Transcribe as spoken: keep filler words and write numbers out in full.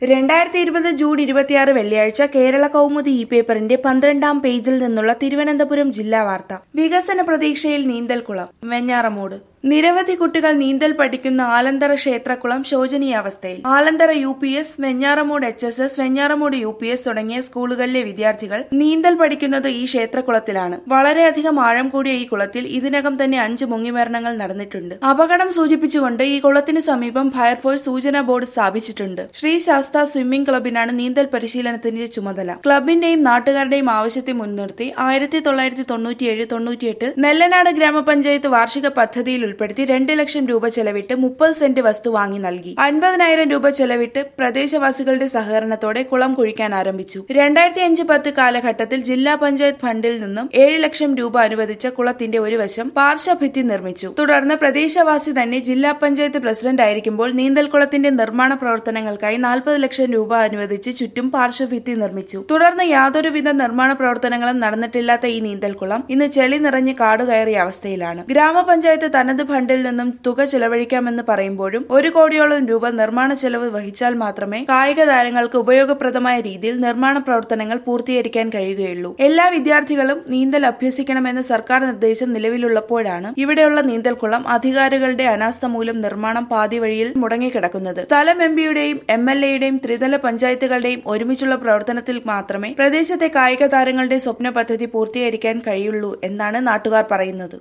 രണ്ടായിരത്തി ഇരുപത് ജൂൺ ഇരുപത്തിയാറ് വെള്ളിയാഴ്ച കേരള കൗമുദി ഇ പേപ്പറിന്റെ പന്ത്രണ്ടാം പേജിൽ നിന്നുള്ള തിരുവനന്തപുരം ജില്ലാ വാർത്ത. വികസന പ്രതീക്ഷയിൽ നീന്തൽക്കുളം. വെഞ്ഞാറമൂട്. നിരവധി കുട്ടികൾ നീന്തൽ പഠിക്കുന്ന ആലന്തറ ക്ഷേത്രക്കുളം ശോചനീയാവസ്ഥയിൽ. Alanthara U P S, Venjaramoodu H S S, Venjaramoodu U P S തുടങ്ങിയ സ്കൂളുകളിലെ വിദ്യാർത്ഥികൾ നീന്തൽ പഠിക്കുന്നത് ഈ ക്ഷേത്രക്കുളത്തിലാണ്. വളരെയധികം ആഴം കൂടിയ ഈ കുളത്തിൽ ഇതിനകം തന്നെ അഞ്ച് മുങ്ങിമരണങ്ങൾ നടന്നിട്ടുണ്ട്. അപകടം സൂചിപ്പിച്ചുകൊണ്ട് ഈ കുളത്തിന് സമീപം ഫയർഫോഴ്സ് സൂചനാ ബോർഡ് സ്ഥാപിച്ചിട്ടുണ്ട്. ശ്രീ ശാസ്ത സ്വിമ്മിംഗ് ക്ലബിനാണ് നീന്തൽ പരിശീലനത്തിന്റെ ചുമതല. ക്ലബിന്റെയും നാട്ടുകാരുടെയും ആവശ്യത്തെ മുൻനിർത്തി ആയിരത്തി തൊള്ളായിരത്തി തൊണ്ണൂറ്റിയേഴ് തൊണ്ണൂറ്റിയെട്ട് നെല്ലനാട് ഗ്രാമപഞ്ചായത്ത് വാർഷിക പദ്ധതിയിൽ ഉൾപ്പെടുത്തി രണ്ട് ലക്ഷം രൂപ ചെലവിട്ട് മുപ്പത് സെന്റ് വസ്തു വാങ്ങി നൽകി. അൻപതിനായിരം രൂപ ചെലവിട്ട് പ്രദേശവാസികളുടെ സഹകരണത്തോടെ കുളം കുഴിക്കാൻ ആരംഭിച്ചു. രണ്ടായിരത്തി അഞ്ച് പത്ത് കാലഘട്ടത്തിൽ ജില്ലാ പഞ്ചായത്ത് ഫണ്ടിൽ നിന്നും ഏഴ് ലക്ഷം രൂപ അനുവദിച്ച കുളത്തിന്റെ ഒരു വശം പാർശ്വഭിത്തി നിർമ്മിച്ചു. തുടർന്ന് പ്രദേശവാസി തന്നെ ജില്ലാ പഞ്ചായത്ത് പ്രസിഡന്റ് ആയിരിക്കുമ്പോൾ നീന്തൽക്കുളത്തിന്റെ നിർമ്മാണ പ്രവർത്തനങ്ങൾക്കായി നാൽപ്പത് ലക്ഷം രൂപ അനുവദിച്ച് ചുറ്റും പാർശ്വഭിത്തി നിർമ്മിച്ചു. തുടർന്ന് യാതൊരുവിധ നിർമ്മാണ പ്രവർത്തനങ്ങളും നടന്നിട്ടില്ലാത്ത ഈ നീന്തൽക്കുളം ഇന്ന് ചെളി നിറഞ്ഞ് കാടുകയറിയ അവസ്ഥയിലാണ്. ഗ്രാമപഞ്ചായത്ത് തനത് ഫണ്ടിൽ നിന്നും തുക ചെലവഴിക്കാമെന്ന് പറയുമ്പോഴും ഒരു കോടിയോളം രൂപ നിർമ്മാണ ചെലവ് വഹിച്ചാൽ മാത്രമേ കായിക താരങ്ങൾക്ക് ഉപയോഗപ്രദമായ രീതിയിൽ നിർമ്മാണ പ്രവർത്തനങ്ങൾ പൂർത്തീകരിക്കാൻ കഴിയുകയുള്ളൂ. എല്ലാ വിദ്യാർത്ഥികളും നീന്തൽ അഭ്യസിക്കണമെന്ന സർക്കാർ നിർദ്ദേശം നിലവിലുള്ളപ്പോഴാണ് ഇവിടെയുള്ള നീന്തൽക്കുളം അധികാരികളുടെ അനാസ്ഥ മൂലം നിർമ്മാണം പാതി വഴിയിൽ മുടങ്ങിക്കിടക്കുന്നത്. സ്ഥലം എം പിയുടെയും എം എൽ എയുടെയും ത്രിതല പഞ്ചായത്തുകളുടെയും ഒരുമിച്ചുള്ള പ്രവർത്തനത്തിൽ മാത്രമേ പ്രദേശത്തെ കായിക താരങ്ങളുടെ സ്വപ്ന പദ്ധതി പൂർത്തീകരിക്കാൻ കഴിയുള്ളൂ എന്നാണ് നാട്ടുകാർ പറയുന്നത്.